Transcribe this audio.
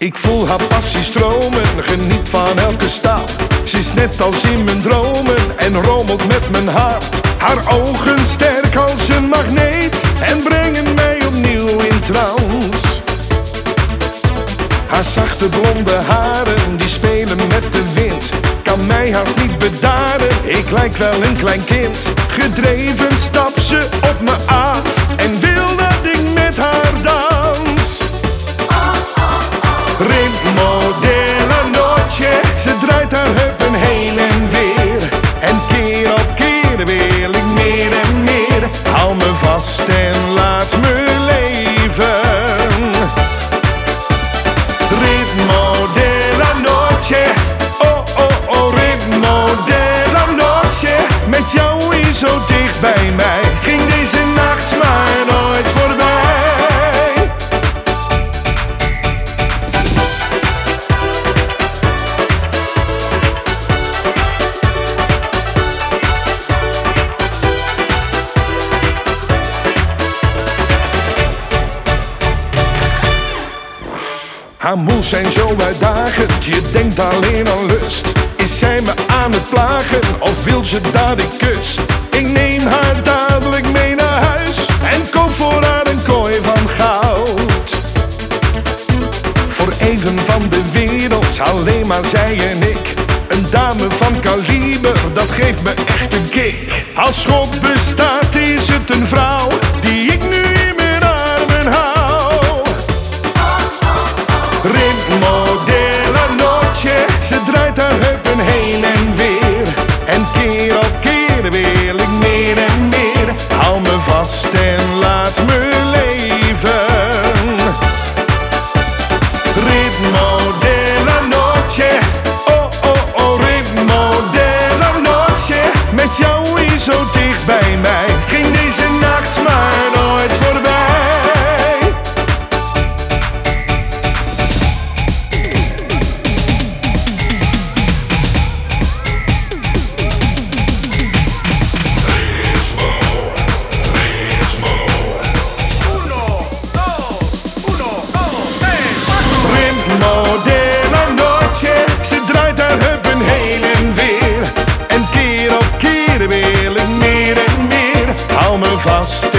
Ik voel haar passie stromen, geniet van elke stap. Ze is net als in mijn dromen en rommelt met mijn hart. Haar ogen sterk als een magneet en brengen mij opnieuw in trance. Haar zachte blonde haren die spelen met de wind, kan mij haast niet bedaren, ik lijk wel een klein kind. Gedreven stapt ze op me af en wil dat ik met haar dans. Ritmo de la noche, ze draait haar heupen heen en weer. En keer op keer wil ik meer en meer. Hou me vast en laat me leven. Ritmo de la noche, oh oh oh, ritmo de la noche. Met jou is zo dicht bij mij, ging deze nacht maar nooit voorbij. Haar moves zijn zo uitdagend, je denkt alleen aan lust. Is zij me aan het plagen of wil ze dat ik kus? Ik neem haar dadelijk mee naar huis en koop voor haar een kooi van goud. Voor even van de wereld, alleen maar zij en ik. Een dame van kaliber, dat geeft me echt een kick. Als God bestaat is het een vrouw die ik nu in mijn armen hou. Ritmo de la noche, ze draait haar heupen heen en weer. En keer op keer wil ik meer en meer. Hou me vast en laat me leven. Ritmo de la noche, oh oh oh, ritmo de la noche. Met jou is zo dicht bij mij, ging deze nacht maar nooit voorbij. Ritmo de la noche, ze draait haar heupen heen en weer. En keer op keer wil ik meer en meer. Hou me vast